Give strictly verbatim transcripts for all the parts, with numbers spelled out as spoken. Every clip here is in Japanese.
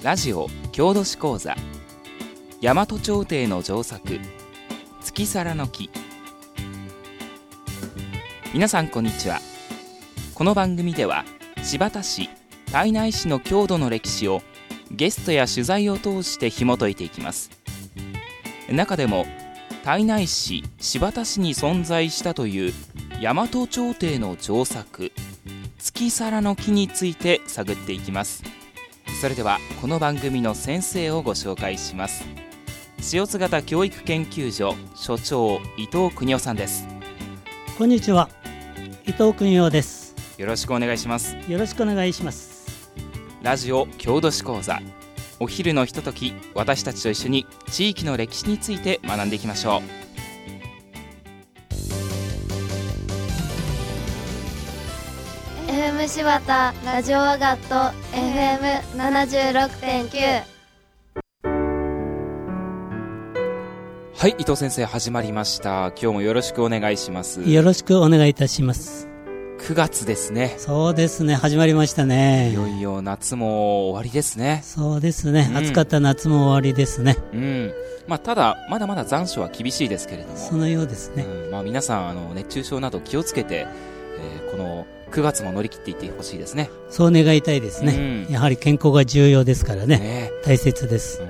ラジオ郷土史講座、大和朝廷の上作月皿の木。皆さんこんにちは。この番組では新発田市、胎内市の郷土の歴史をゲストや取材を通して紐解いていきます。中でも胎内市、新発田市に存在したという大和朝廷の上作月皿の木について探っていきます。それではこの番組の先生をご紹介します。塩津型教育研究所所長、伊藤邦夫さんです。 こんにちは、伊藤邦夫です。 よろしくお願いします。 よろしくお願いします。 ラジオ郷土史講座、お昼のひととき、私たちと一緒に地域の歴史について学んでいきましょう。 エフエム 新発田ラジオアガット エフエムななじゅうろくてんきゅう。 はい、伊藤先生、始まりました。今日もよろしくお願いします。 よろしくお願いいたします。 くがつですね。 そうですね、始まりましたね。 いよいよ夏も終わりですね。 そうですね、うん、暑かった夏も終わりですね。 うん、まあ、ただまだまだ残暑は厳しいですけれども、 そのようですね、 うん、まあ、皆さんあの熱中症など気をつけて、えー、このくがつも乗り切っていってほしいですね。 そう願いたいですね、うん、やはり健康が重要ですからね、ね、大切です、うん、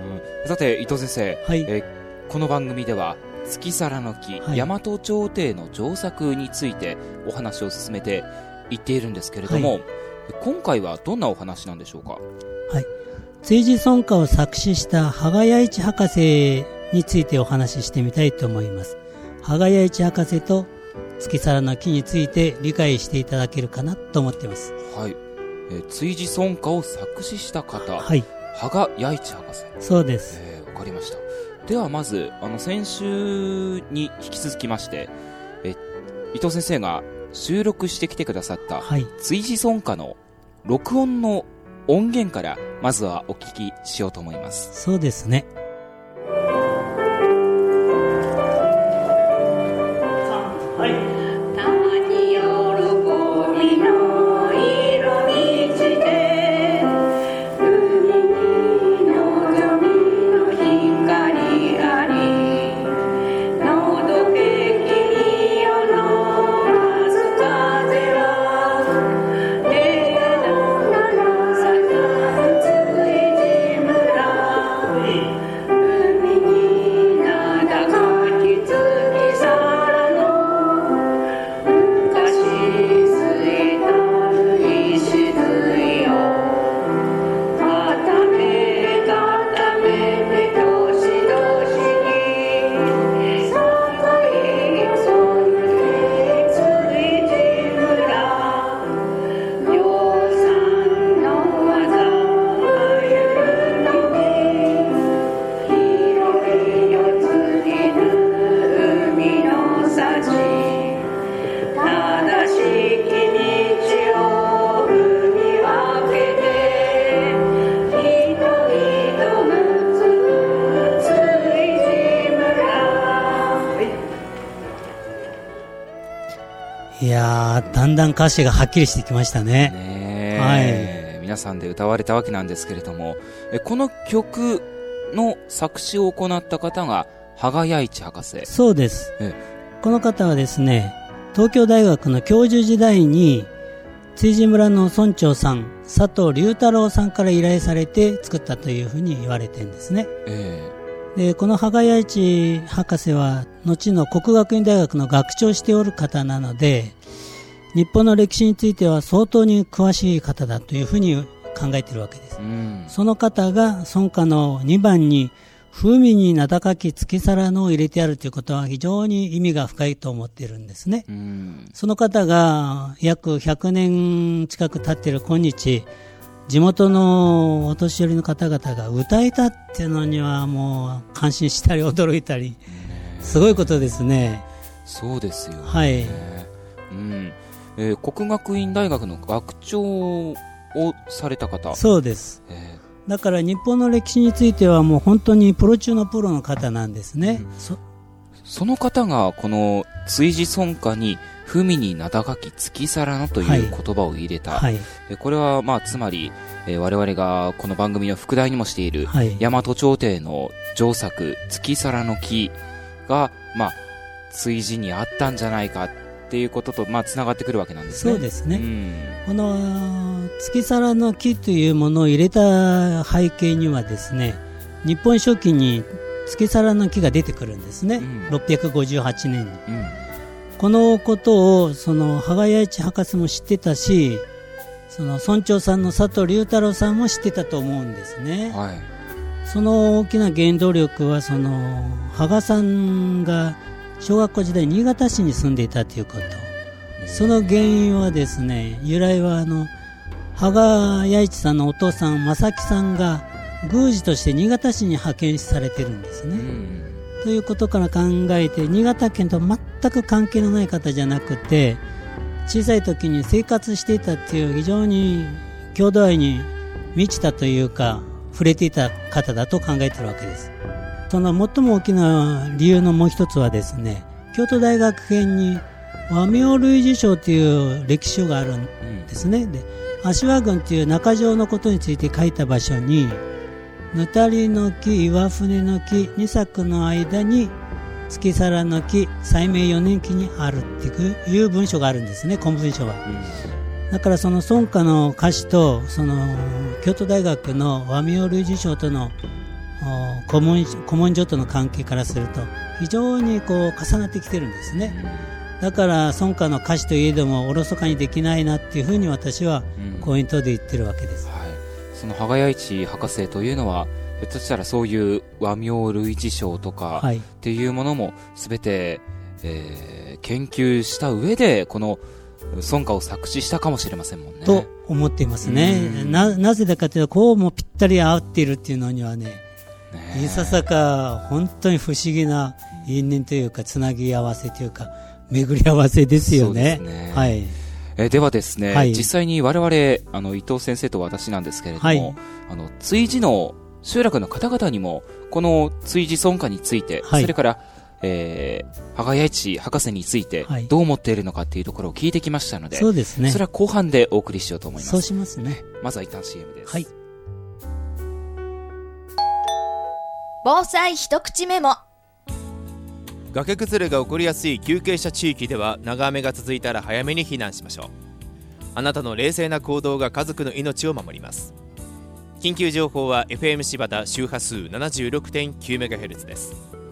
さて伊藤先生、 はい、 えー、この番組では月皿の木、はい、大和朝廷の上作についてお話を進めていっているんですけれども、はい、今回はどんなお話なんでしょうか。 はい、追事尊歌を作詞した羽賀弥一博士についてお話ししてみたいと思います。羽賀弥一博士と月皿の木について理解していただけるかなと思っています。 はい、えー、追事尊歌を作詞した方、 はい、 羽賀弥一博士。 そうです。 えー、わかりました。ではまずあの先週に引き続きまして、え伊藤先生が収録してきてくださった、はい、追事尊歌の録音の音源からまずはお聞きしようと思います。 そうですね。いやー、だんだん歌詞がはっきりしてきましたね。 ね、 はい、 皆さんで歌われたわけなんですけれども、えこの曲の作詞を行った方が羽賀弥一博士。 そうです。この方はですね、東京大学の教授時代に追事村の村長さん佐藤隆太郎さんから依頼されて作ったというふうに言われてるんですね。 えーでこの羽賀弥一博士は後の國學院大学の学長をしておる方なので、日本の歴史については相当に詳しい方だというふうに考えているわけです、うん、その方が尊歌のにばんに風味に名高き月皿のを入れてあるということは非常に意味が深いと思っているんですね、うん、その方が約ひゃくねん近く経っている今日、地元のお年寄りの方々が歌えたっていうのにはもう感心したり驚いたり、すごいことですね。 そうですよね。 はい、 うん、えー、國學院大学の学長をされた方。 そうです、 えー、だから日本の歴史についてはもう本当にプロ中のプロの方なんですね、うん、 そ, その方がこの追事尊歌に文に名高き月皿のという言葉を入れた、 はいはい、 これはまあつまり、えー、我々がこの番組の副題にもしている、はい、大和朝廷の上作月皿の木が、まあ、追事にあったんじゃないかっていうことと、まあ、つながってくるわけなんですね。 そうですね、うん、この月皿の木というものを入れた背景にはですね、日本書紀に月皿の木が出てくるんですね、うん、ろっぴゃくごじゅうはちねんに、うん、このことをその羽賀弥一博士も知ってたし、その村長さんの佐藤龍太郎さんも知ってたと思うんですね、はい、その大きな原動力はその羽賀さんが小学校時代新潟市に住んでいたということ、その原因はですね、由来はあの羽賀弥一さんのお父さん正木さんが宮司として新潟市に派遣されてるんですね、ということから考えて、新潟県と全く関係のない方じゃなくて、小さい時に生活していたっていう非常に郷土愛に満ちたというか触れていた方だと考えているわけです。その最も大きな理由のもう一つはですね、京都大学編に和名類似書という歴史書があるんですね、うん、で足羽郡という中条のことについて書いた場所に、ぬたりの木、岩船の木、二作の間に月皿の木、西明よねん期にあるっていう文書があるんですね、古文書は、うん、だからその村歌の歌詞とその京都大学の和名類似書との古文、古文書との関係からすると非常にこう重なってきてるんですね、うん、だから村歌の歌詞といえどもおろそかにできないなっていうふうに私は講演等で言ってるわけです、うん、はい、 その羽賀弥一博士というのはひょっとしたらそういう和名類似書とかっていうものも全て、えー、研究した上でこの村歌を作詞したかもしれませんもんね。 と思っていますね。な、なぜだかというとこうもぴったり合っているっていうのにはね、ねいささか本当に不思議な因縁というかつなぎ合わせというか巡り合わせですよね。そうですね、はい、 えではですね、はい、実際に我々あの伊藤先生と私なんですけれども、はい、あの追事の集落の方々にもこの追事村歌について、はい、それから、えー、羽賀弥一博士についてどう思っているのかっていうところを聞いてきましたので、 そうですね、 それは後半でお送りしようと思います。 そうしますね。 まずは一旦 シーエム です。 はい。 防災一口メモ。 崖崩れが起こりやすい急傾斜地域では長雨が続いたら早めに避難しましょう。あなたの冷静な行動が家族の命を守ります。緊急情報は エフエム 柴田周波数 ななじゅうろくてんきゅうメガヘルツ です。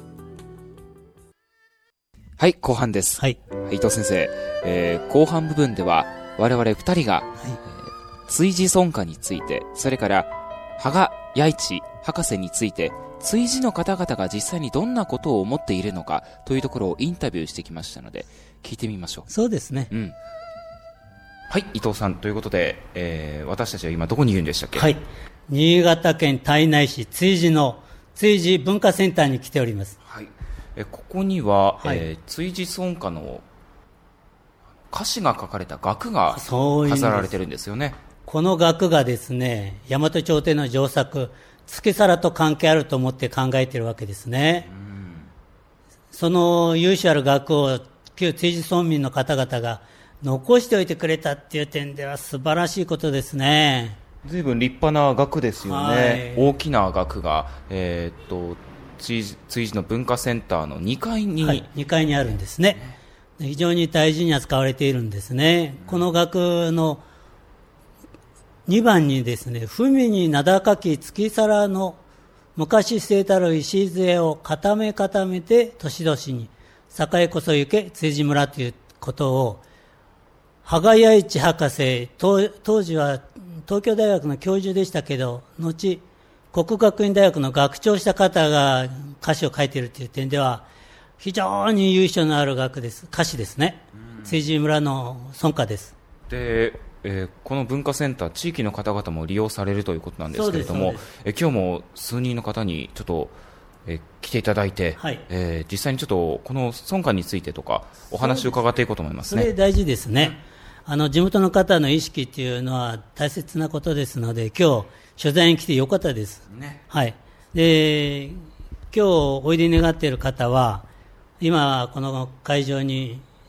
はい、後半です、はい、伊藤先生、えー、後半部分では我々ふたりが、はいえー、追事村歌について、それから羽賀弥一博士について追事の方々が実際にどんなことを思っているのかというところをインタビューしてきましたので聞いてみましょう。 そうですね、 うん、はい、伊藤さんということで、えー、私たちは今どこにいるんでしたっけ。 はい、新潟県胎内市追事の追事文化センターに来ております。 はい、えここには、はいえー、追事村歌の歌詞が書かれた額が飾られてるんですよね。 この額がですね、大和朝廷の上作月皿と関係あると思って考えているわけですね。うん、その由緒ある額を旧追事村民の方々が残しておいてくれたっていう点では素晴らしいことですね。 随分立派な額ですよね、はい、大きな額が、えー、っと追事の文化センターのにかいに、はい、 にかいにあるんですね。非常に大事に扱われているんですね。この額のにばんにですね、文に名高き月皿の昔据えたる石杖を固め固めて年々に栄こそ行け追事村ということを羽賀弥一博士、当, 当時は東京大学の教授でしたけど、後國學院大学の学長した方が歌詞を書いているという点では非常に由緒のある楽です。歌詞ですね。追事村の村歌です。 で、えー、この文化センター地域の方々も利用されるということなんですけれども、え今日も数人の方にちょっと、えー、来ていただいて、はいえー、実際にちょっとこの村歌についてとかお話を伺っていこうと思いますね。 それ大事ですね。あの地元の方の意識というのは大切なことですので、今日取材に来てよかったです、ねはい、で今日おいでに願っている方は今この会場に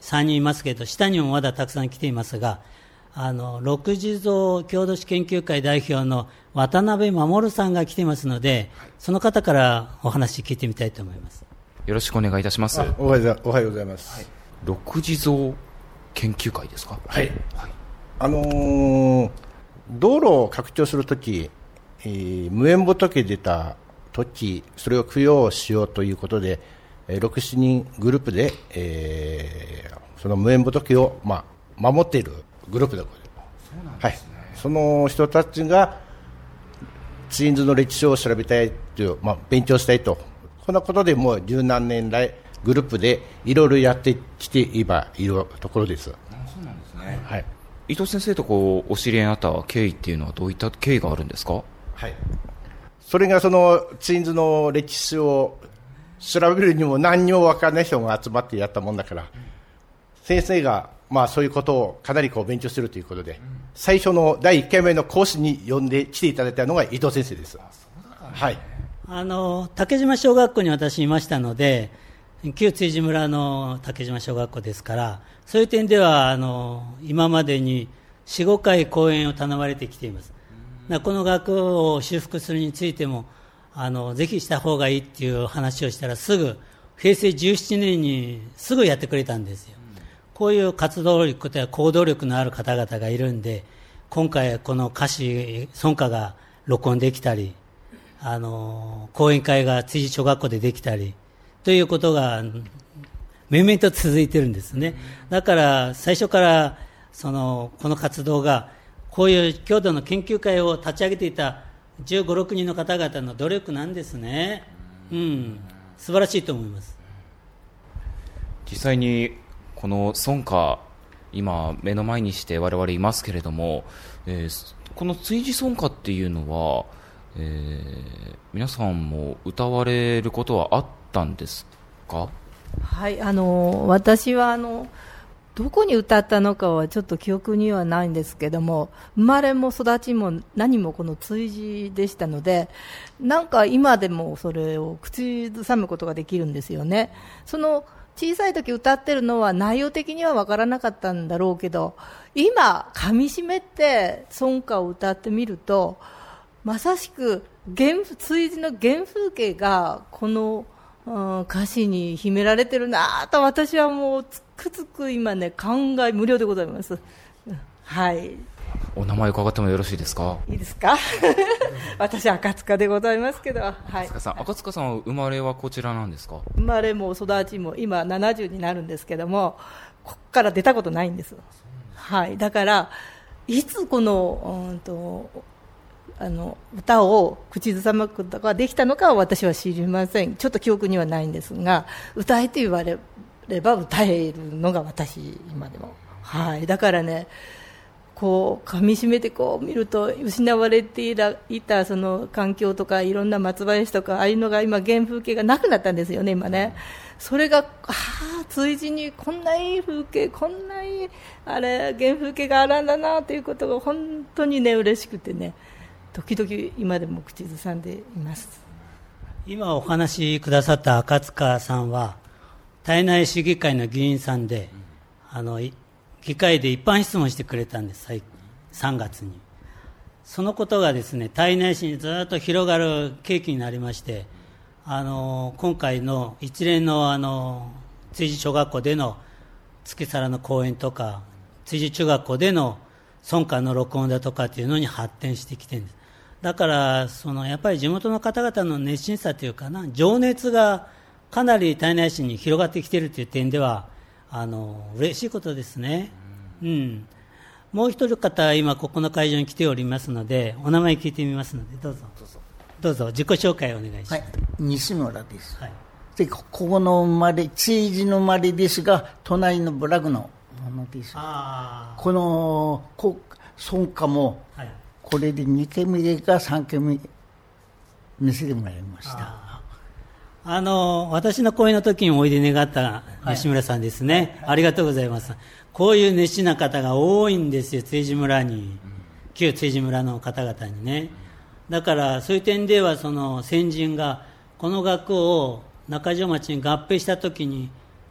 さんにんいますけど、下にもまだたくさん来ていますが、あの六地蔵郷土史研究会代表の渡辺守さんが来ていますので、その方からお話聞いてみたいと思います。 よろしくお願いいたします。 おはようございます。はい、 六地蔵研究会ですか。 はい、はい、あのー、道路を拡張するとき、えー、無縁仏出たとき、それを供養しようということで、えー、ろく、しちにんグループで、えー、その無縁仏を、まあ、守っているグループでございます。そうなんですね。はい、その人たちがツインズの歴史を調べたいという、まあ、勉強したいと、こんなことでもう十何年来グループでいろいろやってきていばいるところです。 あ、そうなんですね。 はい、 伊藤先生とこうお知り合いになった経緯っていうのはどういった経緯があるんですか。 はい、それがそのツインズの歴史を調べるにも何にも分からない人が集まってやったもんだから、うん、先生がまあそういうことをかなりこう勉強するということで、うん、最初のだいいっかいめの講師に呼んで来ていただいたのが伊藤先生です。あ、そうだったんですね。はい、 あの竹島小学校に私いましたので、旧築地村の竹島小学校ですから、そういう点ではあの今までに よん、ごかい講演を頼まれてきています。この学校を修復するについてもあのぜひした方がいいっていう話をしたら、すぐへいせいじゅうななねんにすぐやってくれたんですよ。こういう活動力や行動力のある方々がいるんで、今回この歌詞村歌が録音できたり、あの講演会が築地小学校でできたりということが面々と続いてるんですね。だから最初からそのこの活動がこういう郷土の研究会を立ち上げていたじゅうご、ろくにんの方々の努力なんですね。うん、素晴らしいと思います。 実際にこの村歌、今目の前にして我々いますけれども、えー、この築地村歌っていうのは、えー、皆さんも歌われることはあったんですか。 はい、あの私はあのどこに歌ったのかはちょっと記憶にはないんですけども、生まれも育ちも何もこの築地でしたので、なんか今でもそれを口ずさむことができるんですよね。その小さい時歌ってるのは内容的には分からなかったんだろうけど、今噛み締めて村歌を歌ってみると、まさしく原築地の原風景がこの、うん、歌詞に秘められてるなと、私はもうつくづく今ね考え無料でございます。はい。 お名前伺ってもよろしいですか。 いいですか。私赤塚でございますけど、はい、 赤塚さん、赤塚さんは生まれはこちらなんですか。 生まれも育ちも今ななじゅうになるんですけども、ここから出たことないんです。はい、だからいつこの、うんとあの歌を口ずさむことができたのかは私は知りません。ちょっと記憶にはないんですが、歌えと言われれば歌えるのが私今でも、はい、だからね、こう噛み締めてこう見ると、失われていた、いたその環境とかいろんな松林とかああいうのが今原風景がなくなったんですよね今ね。それがああ築地にこんないい風景、こんないいあれ原風景があるんだなということが本当にね嬉しくてね、時々今でも口ずさんでいます。 今お話しくださった赤塚さんは体内市議会の議員さんで、あの議会で一般質問してくれたんです。さんがつに。そのことがですね、胎内市にずっと広がる契機になりまして、あの今回の一連のあの築地小学校での月皿の講演とか、築地中学校での村歌の録音だとかっていうのに発展してきてるんです。だからそのやっぱり地元の方々の熱心さというかな、情熱がかなり胎内市に広がってきているという点ではあの嬉しいことですね。うん、もう一人方今ここの会場に来ておりますので、お名前聞いてみますので、どうぞどうぞ、どうぞ自己紹介をお願いします。はい、 西村です。はい、でここの生まれ、築地の生まれですが、隣の部落のものです。あ、このこ村歌も、はい、これでにけんめかさんけんめ見せてもらいました。ああの私の講演の時においで願った西村さんですね、はいはいはい、ありがとうございます。こういう熱心な方が多いんですよ、築地村に、うん、旧築地村の方々にね。だからそういう点ではその先人がこの学校を中条町に合併した時に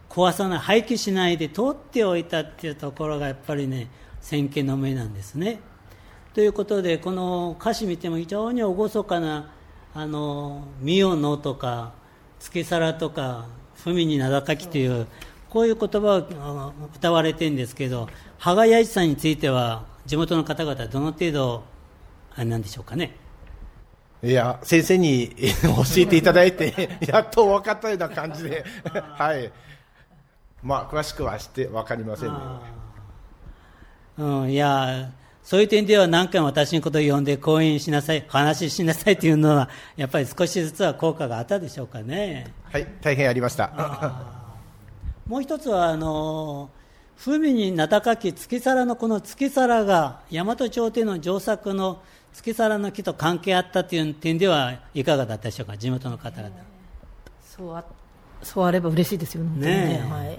壊さない、廃棄しないで取っておいたっていうところがやっぱりね、先見の明なんですね。ということで、この歌詞見ても非常に厳かな、あの御代のとか月皿とか文に名高きという、こういう言葉を歌われてるんですけど、羽賀弥一さんについては地元の方々はどの程度あれなんでしょうかね。 いや、先生に教えていただいてやっと分かったような感じではい、まあ詳しくはして分かりませんね。 うん、いや、そういう点では何回も私のことを呼んで講演しなさい、話しなさいというのはやっぱり少しずつは効果があったでしょうかね。 はい、大変ありました。 もう一つはあの文に名高き月皿のこの月皿が大和朝廷の上作の月皿の木と関係あったという点ではいかがだったでしょうか、地元の方々。 そうあ、そうあれば嬉しいですよね。 ねえ、 はいはい、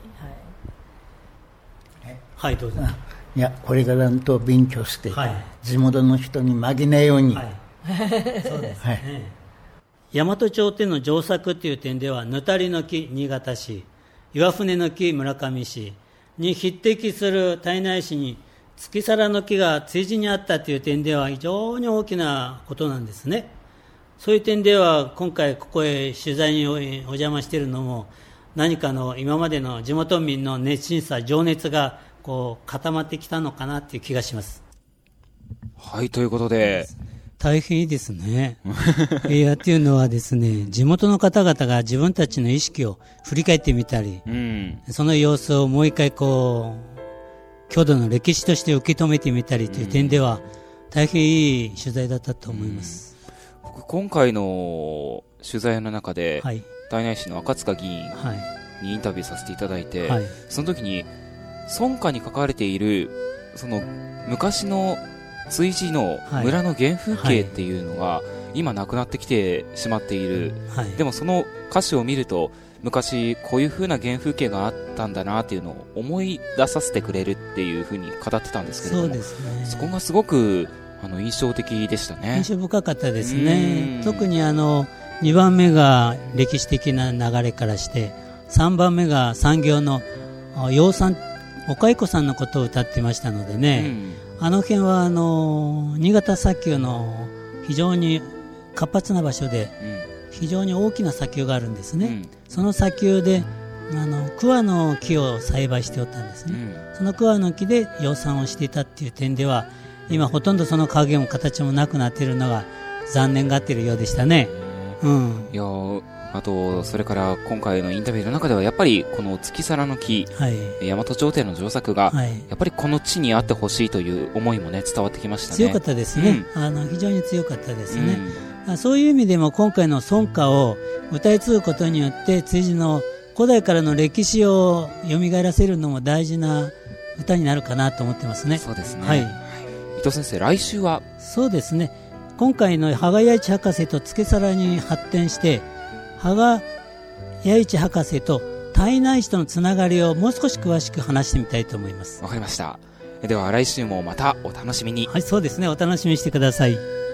はい、どうぞ。 いや、これからんと勉強して、 はい、 地元の人に負けないように、はい、 そうですね、はい、大和朝廷の上作という点ではぬたりの木新潟市、岩船の木村上市に匹敵する胎内市に月皿の木が追事にあったという点では非常に大きなことなんですね。そういう点では今回ここへ取材にお邪魔しているのも、何かの今までの地元民の熱心さ、情熱がこう固まってきたのかなという気がします。 はい、ということで大変いいですね。いや、っていうのはですね、地元の方々が自分たちの意識を振り返ってみたり、うん、その様子をもう一回こう郷土の歴史として受け止めてみたりという点では、大変いい取材だったと思います。 うん、僕今回の取材の中で、はい、胎内市の赤塚議員にインタビューさせていただいて、はい、その時に村歌に書かれているその昔の追事の村の原風景っていうのが今なくなってきてしまっている、はい、でもその歌詞を見ると昔こういう風な原風景があったんだなっていうのを思い出させてくれるっていう風に語ってたんですけれども、 そうですね、そこがすごくあの印象的でしたね。 印象深かったですね。特にあのにばんめが歴史的な流れからして、さんばんめが産業の養蚕、お蚕さんのことを歌ってましたのでね、うん、あの辺はあの新潟砂丘の非常に活発な場所で、うん、非常に大きな砂丘があるんですね、うん、その砂丘であの桑の木を栽培しておったんですね、うん、その桑の木で養蚕をしていたっていう点では、今ほとんどその影も形もなくなっているのが残念がっているようでしたね、うん、 いやあとそれから今回のインタビューの中ではやっぱりこの月皿の木、はい、大和朝廷の上作が、はい、やっぱりこの地にあってほしいという思いもね伝わってきましたね。 強かったですね、うん、あの非常に強かったですね、うん、そういう意味でも今回の村歌を歌い継ぐことによって追事の古代からの歴史を蘇らせるのも大事な歌になるかなと思ってますね。 そうですね、はい、伊藤先生、来週はそうですね、今回の羽賀弥一博士と月皿に発展して羽賀弥一博士と胎内市とのつながりをもう少し詳しく話してみたいと思います。 わかりました。では来週もまたお楽しみに。 はい、そうですね、お楽しみにしてください。